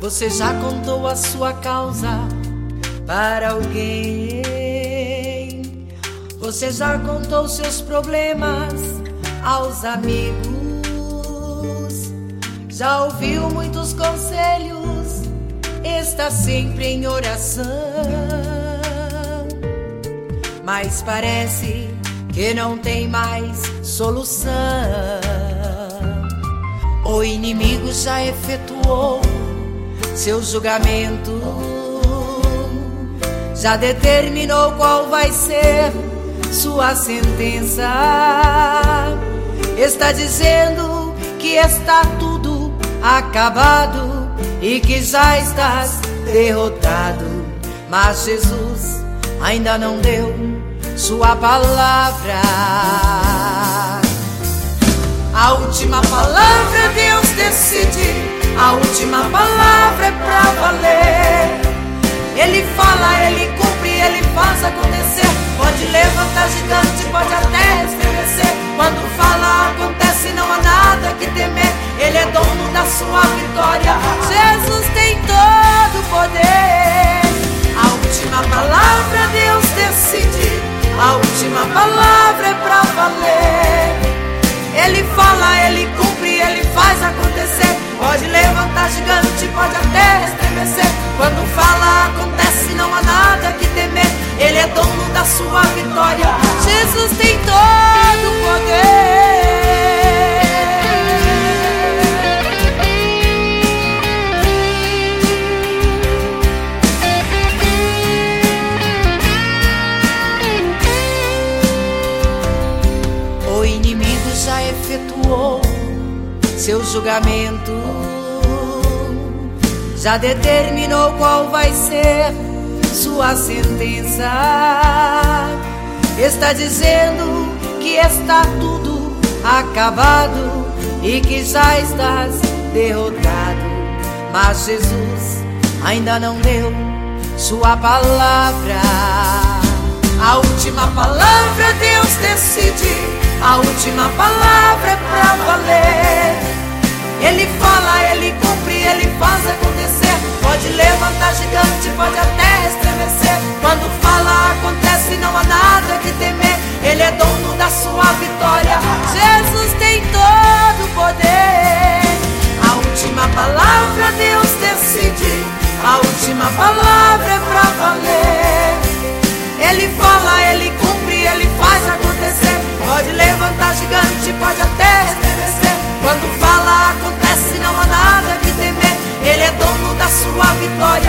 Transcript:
Você já contou a sua causa para alguém? Você já contou seus problemas aos amigos? Já ouviu muitos conselhos? Está sempre em oração, mas parece que não tem mais solução. O inimigo já efetuou seu julgamento, já determinou qual vai ser sua sentença. Está dizendo que está tudo acabado e que já estás derrotado, mas Jesus ainda não deu sua palavra. A última palavra Deus decide, a última palavra é pra valer. Ele fala, Ele cumpre, Ele faz acontecer. Pode levantar gigante, pode até estremecer. Quando fala, acontece, não há nada que temer. Ele é dono da sua vitória, Jesus tem todo o poder. A última palavra Deus decide, a última palavra é pra valer. Ele fala, Ele cumpre, Ele faz acontecer. Pode levantar gigante, pode até estremecer. Quando fala, acontece, não há nada que temer. Ele é dono da sua vitória, Jesus tem todo o poder. O inimigo já efetuou seu julgamento, já determinou qual vai ser sua sentença. Está dizendo que está tudo acabado e que já estás derrotado, mas Jesus ainda não deu sua palavra. A última palavra Deus decide, a última palavra é pra valer. Ele fala, Ele cumpre, Ele faz acontecer. Pode levantar gigante, pode até estremecer. Quando fala, acontece, não há nada que temer. Ele é dono da sua vitória, Jesus tem todo o poder. A última palavra Deus decide, a última palavra é pra valer. Ele fala, Ele cumpre, Ele faz acontecer. Pode levantar gigante, pode até estremecer. Quando fala, acontece, não há nada que temer. Ele é dono da sua vitória,